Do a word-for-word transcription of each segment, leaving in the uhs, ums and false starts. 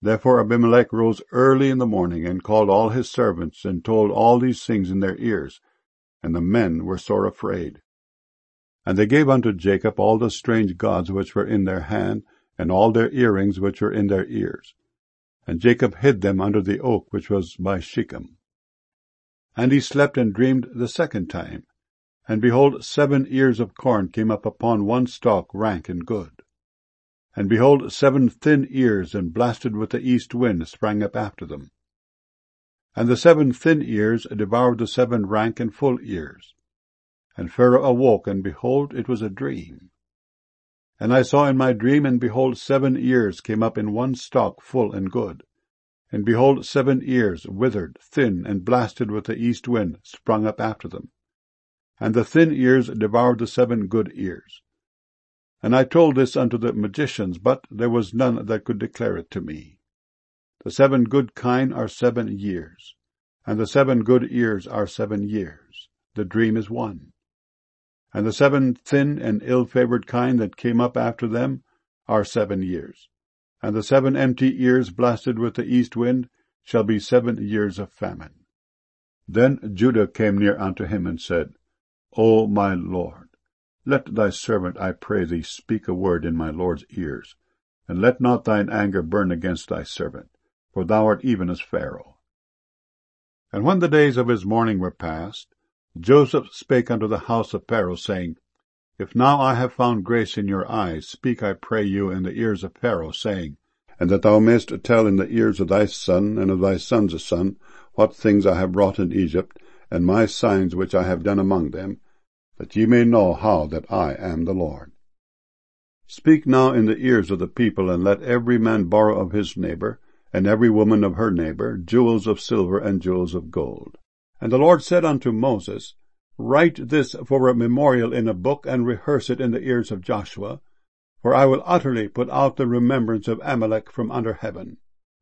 Therefore Abimelech rose early in the morning, and called all his servants, and told all these things in their ears. And the men were sore afraid. And they gave unto Jacob all the strange gods which were in their hand, and all their earrings which were in their ears. And Jacob hid them under the oak which was by Shechem. And he slept and dreamed the second time. And behold, seven ears of corn came up upon one stalk, rank and good. And behold, seven thin ears, and blasted with the east wind, sprang up after them. And the seven thin ears devoured the seven rank and full ears. And Pharaoh awoke, and behold, it was a dream. And I saw in my dream, and behold, seven ears came up in one stalk, full and good. And behold, seven ears, withered, thin, and blasted with the east wind, sprung up after them. And the thin ears devoured the seven good ears. And I told this unto the magicians, but there was none that could declare it to me. The seven good kine are seven years, and the seven good ears are seven years. The dream is one. And the seven thin and ill-favored kine that came up after them are seven years. And the seven empty ears blasted with the east wind shall be seven years of famine. Then Judah came near unto him, and said, O my Lord, let thy servant, I pray thee, speak a word in my Lord's ears, and let not thine anger burn against thy servant, for thou art even as Pharaoh. And when the days of his mourning were past, Joseph spake unto the house of Pharaoh, saying, If now I have found grace in your eyes, speak, I pray you, in the ears of Pharaoh, saying, And that thou mayst tell in the ears of thy son and of thy son's son what things I have wrought in Egypt, and my signs which I have done among them, that ye may know how that I am the Lord. Speak now in the ears of the people, and let every man borrow of his neighbor, and every woman of her neighbor, jewels of silver and jewels of gold. And the Lord said unto Moses, Write this for a memorial in a book, and rehearse it in the ears of Joshua, for I will utterly put out the remembrance of Amalek from under heaven.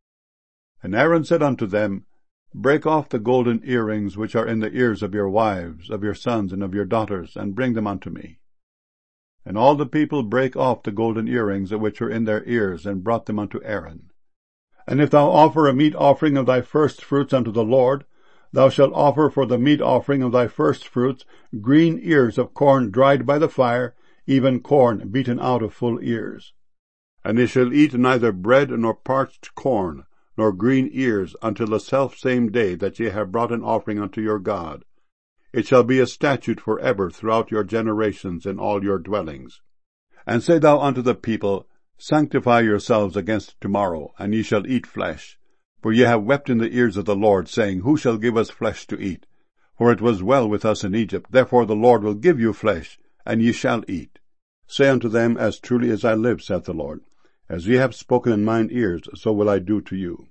And Aaron said unto them, Break off the golden earrings which are in the ears of your wives, of your sons, and of your daughters, and bring them unto me. And all the people brake off the golden earrings which were in their ears, and brought them unto Aaron. And if thou offer a meat offering of thy firstfruits unto the Lord, thou shalt offer for the meat offering of thy firstfruits green ears of corn dried by the fire, even corn beaten out of full ears. And they shall eat neither bread nor parched corn, nor green ears, until the selfsame day that ye have brought an offering unto your God. It shall be a statute for ever throughout your generations in all your dwellings. And say thou unto the people, Sanctify yourselves against tomorrow, and ye shall eat flesh. For ye have wept in the ears of the Lord, saying, Who shall give us flesh to eat? For it was well with us in Egypt. Therefore the Lord will give you flesh, and ye shall eat. Say unto them, As truly as I live, saith the Lord, As ye have spoken in mine ears, so will I do to you.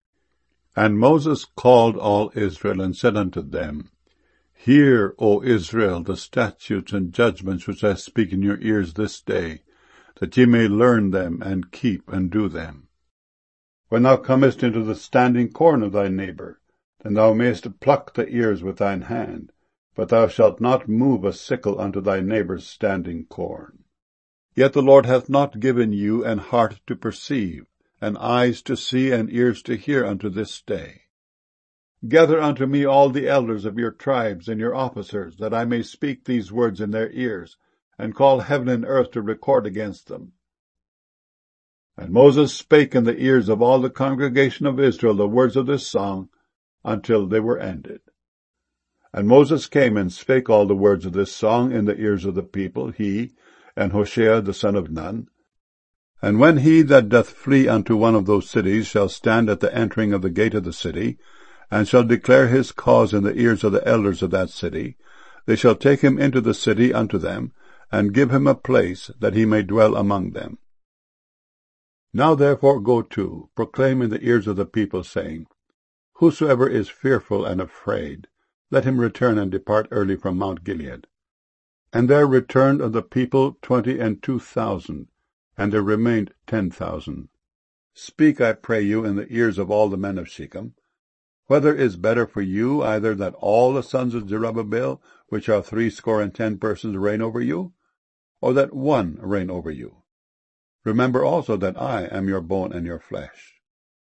And Moses called all Israel, and said unto them, Hear, O Israel, the statutes and judgments which I speak in your ears this day, that ye may learn them, and keep and do them. When thou comest into the standing corn of thy neighbor, then thou mayst pluck the ears with thine hand, but thou shalt not move a sickle unto thy neighbor's standing corn. Yet the Lord hath not given you an heart to perceive, and eyes to see, and ears to hear unto this day. Gather unto me all the elders of your tribes and your officers, that I may speak these words in their ears, and call heaven and earth to record against them. And Moses spake in the ears of all the congregation of Israel the words of this song, until they were ended. And Moses came and spake all the words of this song in the ears of the people, he, and Hoshea the son of Nun. And when he that doth flee unto one of those cities shall stand at the entering of the gate of the city, and shall declare his cause in the ears of the elders of that city, they shall take him into the city unto them, and give him a place, that he may dwell among them. Now therefore go to, proclaim in the ears of the people, saying, Whosoever is fearful and afraid, let him return and depart early from Mount Gilead. And there returned of the people twenty and two thousand, and there remained ten thousand. Speak, I pray you, in the ears of all the men of Shechem, whether is better for you, either that all the sons of Zerubbabel, which are threescore and ten persons, reign over you, or that one reign over you? Remember also that I am your bone and your flesh.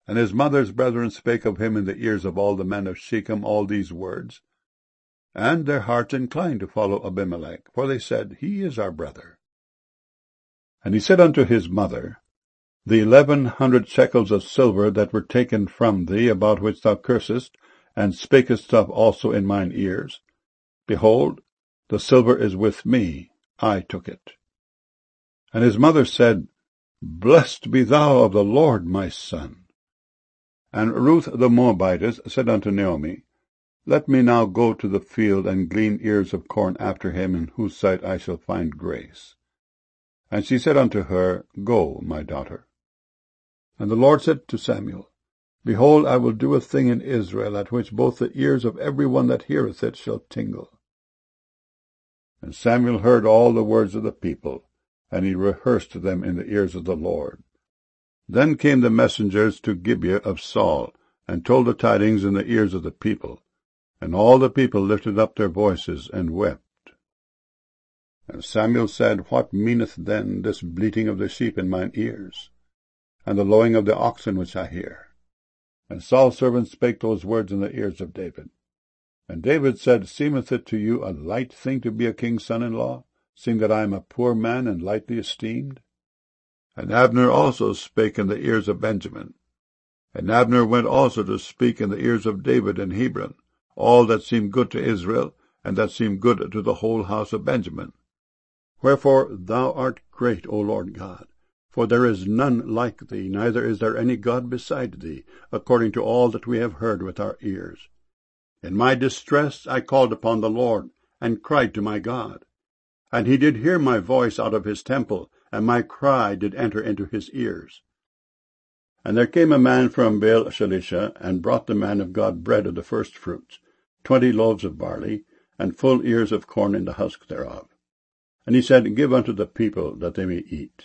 And his mother's brethren spake of him in the ears of all the men of Shechem all these words. And their hearts inclined to follow Abimelech, for they said, He is our brother. And he said unto his mother, The eleven hundred shekels of silver that were taken from thee, about which thou cursest, and spakest of also in mine ears, behold, the silver is with me, I took it. And his mother said, Blessed be thou of the Lord, my son. And Ruth the Moabitess said unto Naomi, Let me now go to the field and glean ears of corn after him, in whose sight I shall find grace. And she said unto her, Go, my daughter. And the Lord said to Samuel, Behold, I will do a thing in Israel, at which both the ears of every one that heareth it shall tingle. And Samuel heard all the words of the people, and he rehearsed them in the ears of the Lord. Then came the messengers to Gibeah of Saul, and told the tidings in the ears of the people. And all the people lifted up their voices and wept. And Samuel said, What meaneth then this bleating of the sheep in mine ears, and the lowing of the oxen which I hear? And Saul's servants spake those words in the ears of David. And David said, Seemeth it to you a light thing to be a king's son-in-law, seeing that I am a poor man and lightly esteemed? And Abner also spake in the ears of Benjamin. And Abner went also to speak in the ears of David in Hebron, all that seemed good to Israel, and that seemed good to the whole house of Benjamin. Wherefore thou art great, O Lord God, for there is none like thee, neither is there any God beside thee, according to all that we have heard with our ears. In my distress I called upon the Lord, and cried to my God. And he did hear my voice out of his temple, and my cry did enter into his ears. And there came a man from Baal Shalisha, and brought the man of God bread of the firstfruits, twenty loaves of barley, and full ears of corn in the husk thereof. And he said, Give unto the people, that they may eat.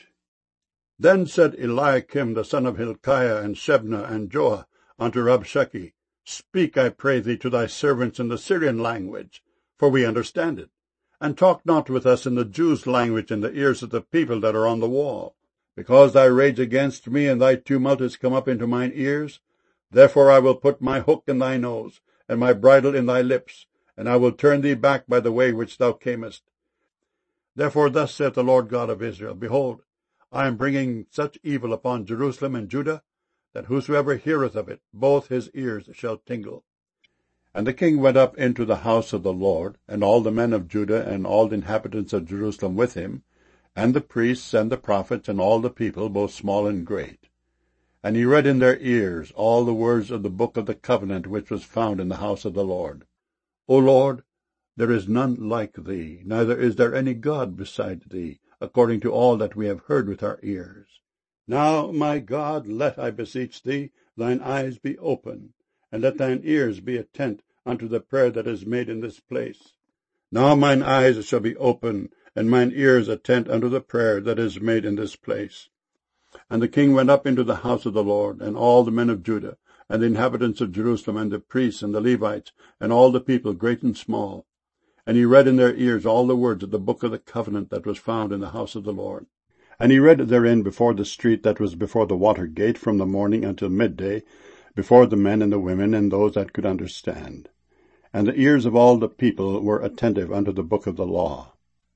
Then said Eliakim the son of Hilkiah, and Shebna, and Joah, unto Rabshakeh, Speak, I pray thee, to thy servants in the Syrian language, for we understand it. And talk not with us in the Jews' language in the ears of the people that are on the wall. Because thy rage against me and thy tumult is come up into mine ears, therefore I will put my hook in thy nose, and my bridle in thy lips, and I will turn thee back by the way which thou camest. Therefore thus saith the Lord God of Israel, Behold, I am bringing such evil upon Jerusalem and Judah, that whosoever heareth of it, both his ears shall tingle. And the king went up into the house of the Lord, and all the men of Judah, and all the inhabitants of Jerusalem with him, and the priests, and the prophets, and all the people, both small and great. And he read in their ears all the words of the book of the covenant which was found in the house of the Lord. O Lord, there is none like thee, neither is there any God beside thee, according to all that we have heard with our ears. Now, my God, let, I beseech thee, thine eyes be open, and let thine ears be attent unto the prayer that is made in this place. Now mine eyes shall be open, and mine ears attent unto the prayer that is made in this place. And the king went up into the house of the Lord, and all the men of Judah, and the inhabitants of Jerusalem, and the priests, and the Levites, and all the people, great and small. And he read in their ears all the words of the book of the covenant that was found in the house of the Lord. And he read therein before the street that was before the water gate, from the morning until midday, before the men and the women, and those that could understand. And the ears of all the people were attentive unto the book of the law.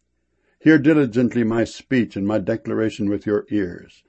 Hear diligently my speech and my declaration with your ears.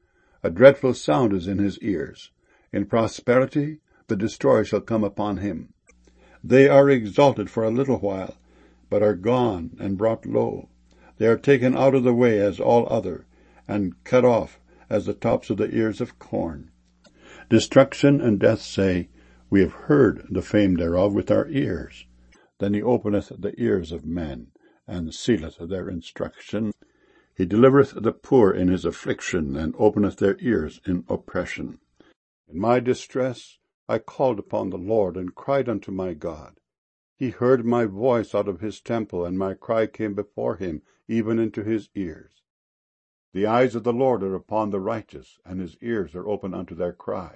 A dreadful sound is in his ears. In prosperity the destroyer shall come upon him. They are exalted for a little while, but are gone and brought low. They are taken out of the way as all other, and cut off as the tops of the ears of corn. Destruction and death say, We have heard the fame thereof with our ears. Then he openeth the ears of men, and sealeth their instruction. He delivereth the poor in his affliction, and openeth their ears in oppression. In my distress I called upon the Lord, and cried unto my God. He heard my voice out of his temple, and my cry came before him, even into his ears. The eyes of the Lord are upon the righteous, and his ears are open unto their cry.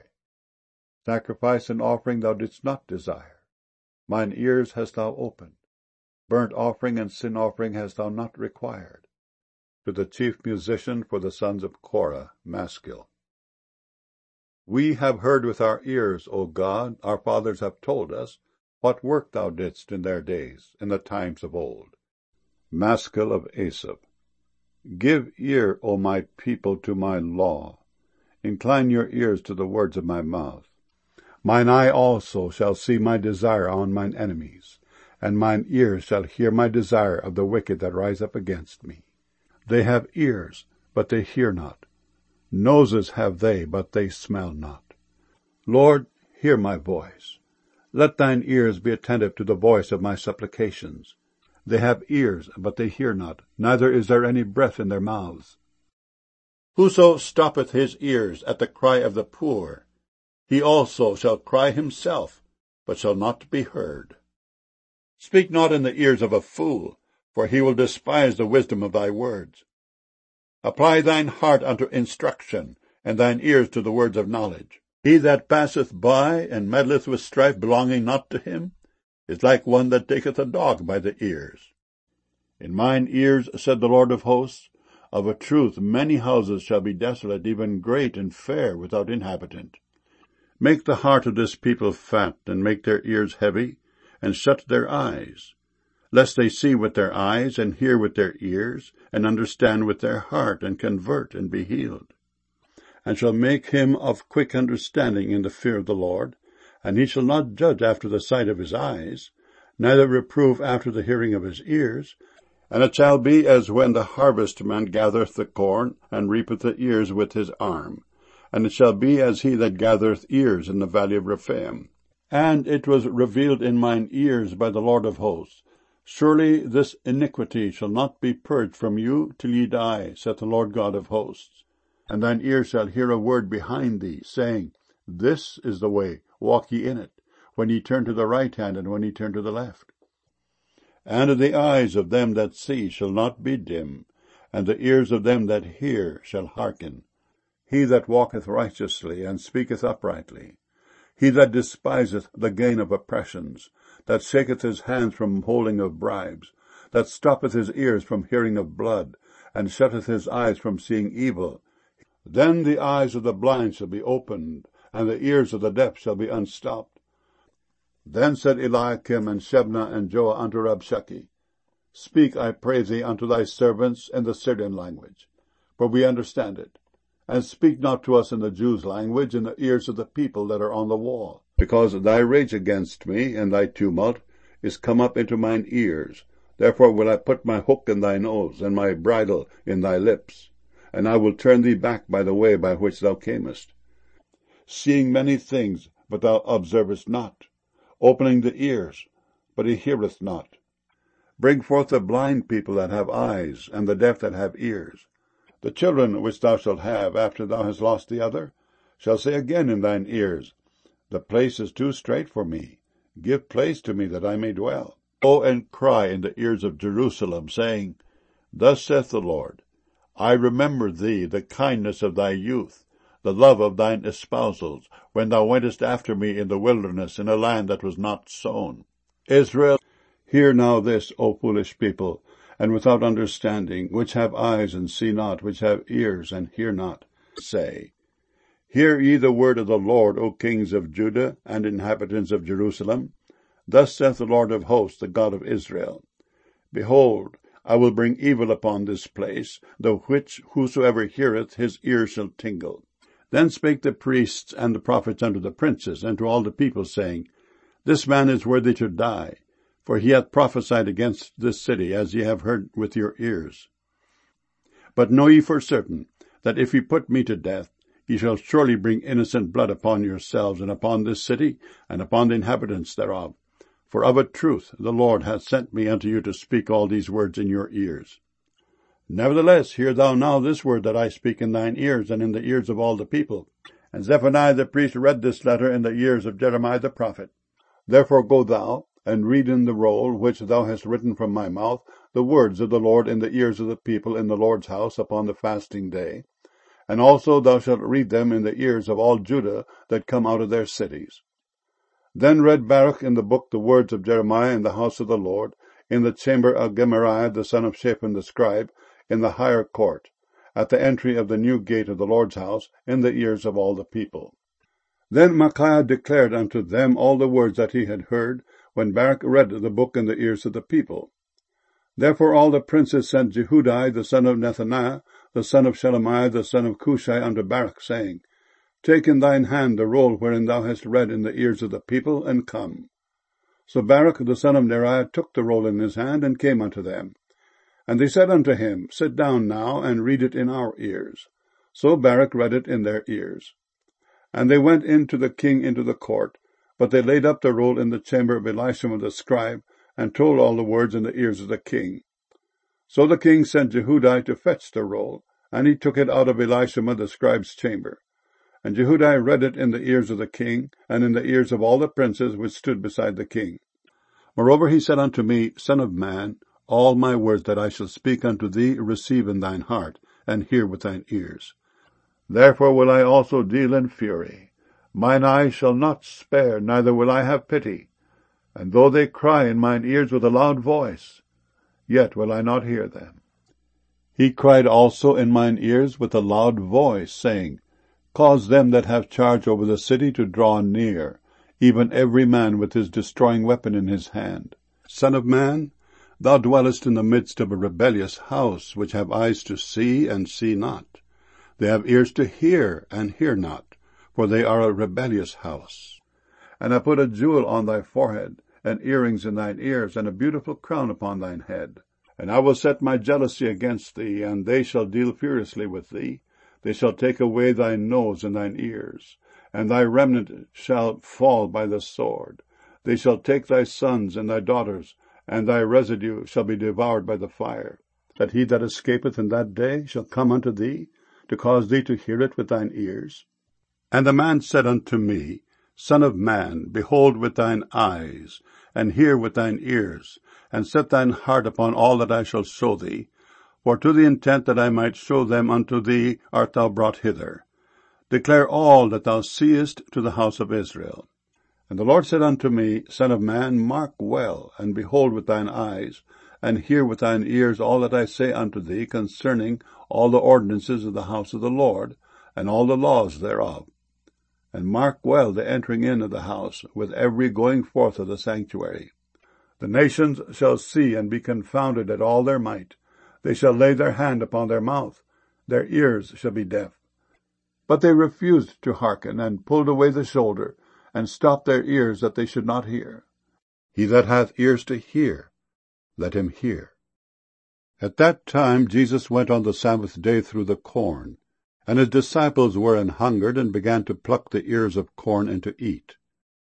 Sacrifice and offering thou didst not desire. Mine ears hast thou opened. Burnt offering and sin offering hast thou not required. To the chief musician for the sons of Korah, Maskil. We have heard with our ears, O God, our fathers have told us, what work thou didst in their days, in the times of old. Maskil of Asaph. Give ear, O my people, to my law. Incline your ears to the words of my mouth. Mine eye also shall see my desire on mine enemies, and mine ears shall hear my desire of the wicked that rise up against me. They have ears, but they hear not. Noses have they, but they smell not. Lord, hear my voice. Let thine ears be attentive to the voice of my supplications. They have ears, but they hear not, neither is there any breath in their mouths. Whoso stoppeth his ears at the cry of the poor, he also shall cry himself, but shall not be heard. Speak not in the ears of a fool, for he will despise the wisdom of thy words. Apply thine heart unto instruction, and thine ears to the words of knowledge. He that passeth by, and meddleth with strife belonging not to him, is like one that taketh a dog by the ears. In mine ears, said the Lord of hosts, of a truth many houses shall be desolate, even great and fair, without inhabitant. Make the heart of this people fat, and make their ears heavy, and shut their eyes, lest they see with their eyes, and hear with their ears, and understand with their heart, and convert, and be healed. And shall make him of quick understanding in the fear of the Lord, and he shall not judge after the sight of his eyes, neither reprove after the hearing of his ears. And it shall be as when the harvestman gathereth the corn, and reapeth the ears with his arm. And it shall be as he that gathereth ears in the valley of Rephaim. And it was revealed in mine ears by the Lord of hosts, Surely this iniquity shall not be purged from you till ye die, saith the Lord God of hosts. And thine ears shall hear a word behind thee, saying, This is the way, walk ye in it, when ye turn to the right hand, and when ye turn to the left. And the eyes of them that see shall not be dim, and the ears of them that hear shall hearken. He that walketh righteously, and speaketh uprightly, he that despiseth the gain of oppressions, that shaketh his hands from holding of bribes, that stoppeth his ears from hearing of blood, and shutteth his eyes from seeing evil, then the eyes of the blind shall be opened, and the ears of the deaf shall be unstopped. Then said Eliakim and Shebna and Joah unto Rabshakeh, Speak, I pray thee, unto thy servants in the Syrian language, for we understand it. And speak not to us in the Jews' language in the ears of the people that are on the wall, because thy rage against me and thy tumult is come up into mine ears. Therefore will I put my hook in thy nose, and my bridle in thy lips, and I will turn thee back by the way by which thou camest, seeing many things, but thou observest not, opening the ears, but he heareth not. Bring forth the blind people that have eyes, and the deaf that have ears. The children which thou shalt have, after thou hast lost the other, shall say again in thine ears, The place is too strait for me. Give place to me that I may dwell. Go and cry in the ears of Jerusalem, saying, Thus saith the Lord, I remember thee, the kindness of thy youth, the love of thine espousals, when thou wentest after me in the wilderness, in a land that was not sown. Israel, hear now this, O foolish people, and without understanding, which have eyes and see not, which have ears and hear not, say, Hear ye the word of the Lord, O kings of Judah and inhabitants of Jerusalem. Thus saith the Lord of hosts, the God of Israel, Behold, I will bring evil upon this place, the which whosoever heareth his ears shall tingle. Then spake the priests and the prophets unto the princes and to all the people, saying, This man is worthy to die, for he hath prophesied against this city, as ye have heard with your ears. But know ye for certain, that if ye put me to death, ye shall surely bring innocent blood upon yourselves, and upon this city, and upon the inhabitants thereof. For of a truth the Lord hath sent me unto you to speak all these words in your ears. Nevertheless, hear thou now this word that I speak in thine ears, and in the ears of all the people. And Zephaniah the priest read this letter in the ears of Jeremiah the prophet. Therefore go thou, and read in the roll which thou hast written from my mouth the words of the Lord in the ears of the people in the Lord's house upon the fasting day. And also thou shalt read them in the ears of all Judah that come out of their cities. Then read Baruch in the book the words of Jeremiah in the house of the Lord, in the chamber of Gemariah the son of Shaphan the scribe, in the higher court, at the entry of the new gate of the Lord's house, in the ears of all the people. Then Micaiah declared unto them all the words that he had heard, when Baruch read the book in the ears of the people. Therefore all the princes sent Jehudi the son of Nethaniah, the son of Shelemiah, the son of Cushai, unto Baruch, saying, Take in thine hand the roll wherein thou hast read in the ears of the people, and come. So Baruch the son of Neriah took the roll in his hand, and came unto them. And they said unto him, Sit down now, and read it in our ears. So Baruch read it in their ears. And they went in to the king into the court, but they laid up the roll in the chamber of Elishama the scribe, and told all the words in the ears of the king. So the king sent Jehudi to fetch the roll, and he took it out of Elishama the scribe's chamber. And Jehudi read it in the ears of the king, and in the ears of all the princes which stood beside the king. Moreover he said unto me, Son of man, all my words that I shall speak unto thee receive in thine heart, and hear with thine ears. Therefore will I also deal in fury. Mine eyes shall not spare, neither will I have pity. And though they cry in mine ears with a loud voice, yet will I not hear them. He cried also in mine ears with a loud voice, saying, Cause them that have charge over the city to draw near, even every man with his destroying weapon in his hand. Son of man, thou dwellest in the midst of a rebellious house, which have eyes to see, and see not. They have ears to hear, and hear not, for they are a rebellious house. And I put a jewel on thy forehead, and earrings in thine ears, and a beautiful crown upon thine head. And I will set my jealousy against thee, and they shall deal furiously with thee. They shall take away thy nose and thine ears, and thy remnant shall fall by the sword. They shall take thy sons and thy daughters, and thy residue shall be devoured by the fire. That he that escapeth in that day shall come unto thee, to cause thee to hear it with thine ears. And the man said unto me, Son of man, behold with thine eyes, and hear with thine ears, and set thine heart upon all that I shall show thee. For to the intent that I might show them unto thee art thou brought hither. Declare all that thou seest to the house of Israel. And the Lord said unto me, Son of man, mark well, and behold with thine eyes, and hear with thine ears all that I say unto thee concerning all the ordinances of the house of the Lord, and all the laws thereof. And mark well the entering in of the house, with every going forth of the sanctuary. The nations shall see and be confounded at all their might. They shall lay their hand upon their mouth. Their ears shall be deaf. But they refused to hearken, and pulled away the shoulder, and stopped their ears that they should not hear. He that hath ears to hear, let him hear. At that time Jesus went on the Sabbath day through the corn, and his disciples were an hungered, and began to pluck the ears of corn and to eat.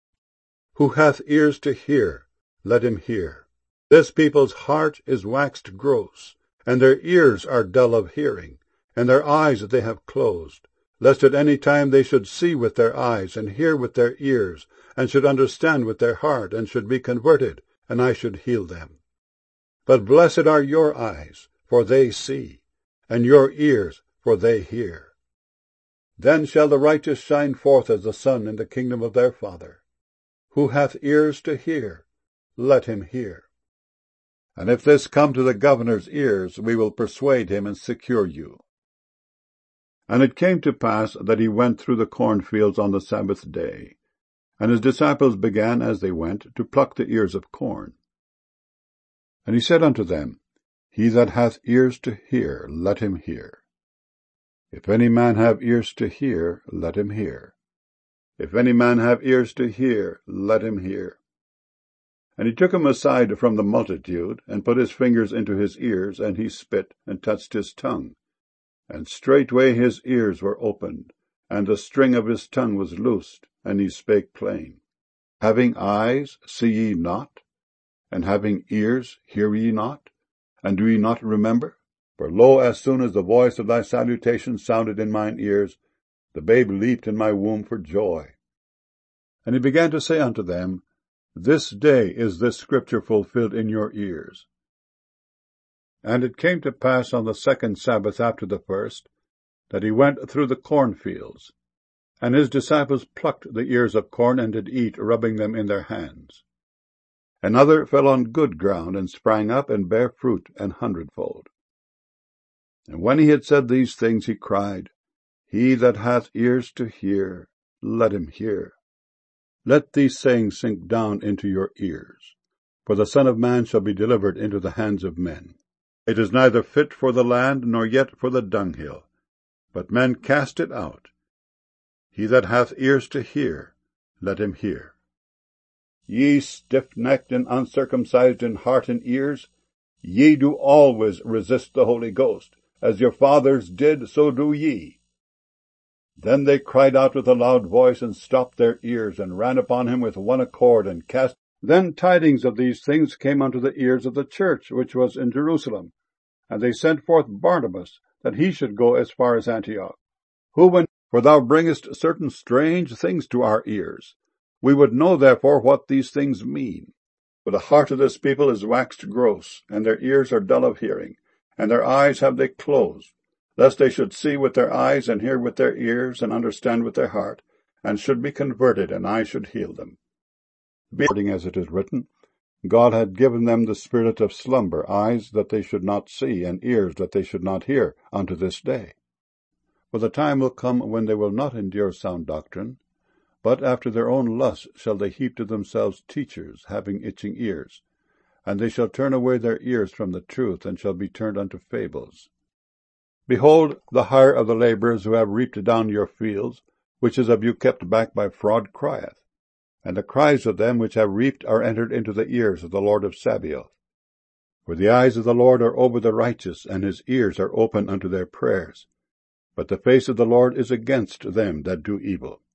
Who hath ears to hear, let him hear. This people's heart is waxed gross, and their ears are dull of hearing, and their eyes they have closed, lest at any time they should see with their eyes, and hear with their ears, and should understand with their heart, and should be converted, and I should heal them. But blessed are your eyes, for they see, and your ears, for they hear. Then shall the righteous shine forth as the sun in the kingdom of their Father. Who hath ears to hear, let him hear. And if this come to the governor's ears, we will persuade him and secure you. And it came to pass that he went through the cornfields on the Sabbath day, and his disciples began as they went to pluck the ears of corn. And he said unto them, He that hath ears to hear, let him hear. If any man have ears to hear, let him hear. If any man have ears to hear, let him hear. And he took him aside from the multitude, and put his fingers into his ears, and he spit, and touched his tongue. And straightway his ears were opened, and the string of his tongue was loosed, and he spake plain. Having eyes, see ye not? And having ears, hear ye not? And do ye not remember? For lo, as soon as the voice of thy salutation sounded in mine ears, the babe leaped in my womb for joy. And he began to say unto them, This day is this scripture fulfilled in your ears. And it came to pass on the second Sabbath after the first, that he went through the cornfields, and his disciples plucked the ears of corn and did eat, rubbing them in their hands. Another fell on good ground, and sprang up, and bare fruit an hundredfold. And when he had said these things, he cried, He that hath ears to hear, let him hear. Let these sayings sink down into your ears. For the Son of Man shall be delivered into the hands of men. It is neither fit for the land, nor yet for the dunghill, but men cast it out. He that hath ears to hear, let him hear. Ye stiff-necked and uncircumcised in heart and ears, ye do always resist the Holy Ghost. As your fathers did, so do ye. Then they cried out with a loud voice, and stopped their ears, and ran upon him with one accord, and cast. Then tidings of these things came unto the ears of the church which was in Jerusalem. And they sent forth Barnabas, that he should go as far as Antioch. Who, when, for thou bringest certain strange things to our ears, we would know therefore what these things mean. For the heart of this people is waxed gross, and their ears are dull of hearing, and their eyes have they closed, lest they should see with their eyes, and hear with their ears, and understand with their heart, and should be converted, and I should heal them. According as it is written, God had given them the spirit of slumber, eyes that they should not see, and ears that they should not hear, unto this day. For the time will come when they will not endure sound doctrine, but after their own lusts shall they heap to themselves teachers, having itching ears. And they shall turn away their ears from the truth, and shall be turned unto fables. Behold, the hire of the labourers who have reaped down your fields, which is of you kept back by fraud, crieth. And the cries of them which have reaped are entered into the ears of the Lord of Sabaoth. For the eyes of the Lord are over the righteous, and his ears are open unto their prayers. But the face of the Lord is against them that do evil.